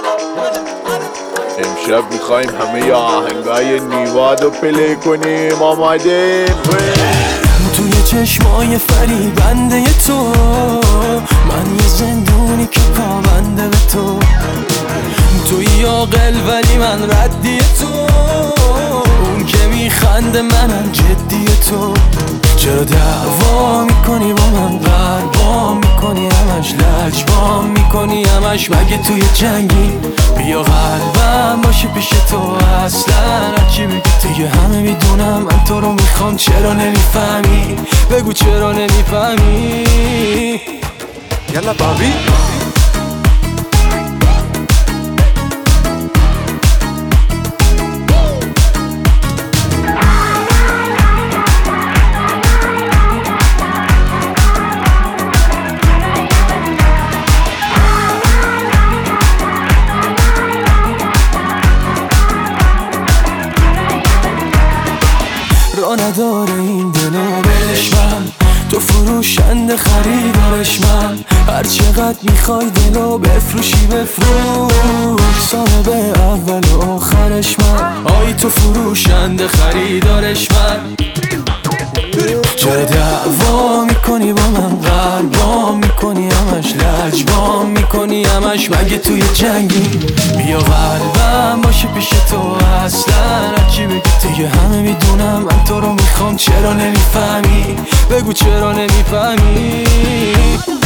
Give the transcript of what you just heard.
امشب میخوایم همه آهنگای نیوادو پلی کنیم. آمادیم؟ توی چشمای فریبنده تو من یه زندونی که پابنده به تو. توی عاقل ولی من ردی تو، اون که میخنده منم جدی تو. چرا دعوا میکنی با من، قربا میکنی همش، لجبا میکنی همش، مگه توی جنگی؟ بیا قلبم باشه پیش تو، اصلا هرچی بگی دیگه همه میدونم من تو رو میخوام. چرا نمیفهمی؟ بگو چرا نمیفهمی؟ یلا بابی. را نداره این دلو بهش، من تو فروشنده خریدارش، من هر چقدر میخوای دلو بفروشی بفروش، صاحب اول و آخرش من. آی تو فروشنده خریدارش من. چرا دعوا میکنی با من، قلبام میکنی همش، لجبام میکنی همش، مگه توی جنگی؟ بیا قلبم باشه پیش تو، اصلا هرچی بگی دیگه همه میدونم من تو رو میخوام. چرا نمیفهمی؟ بگو چرا نمیفهمی؟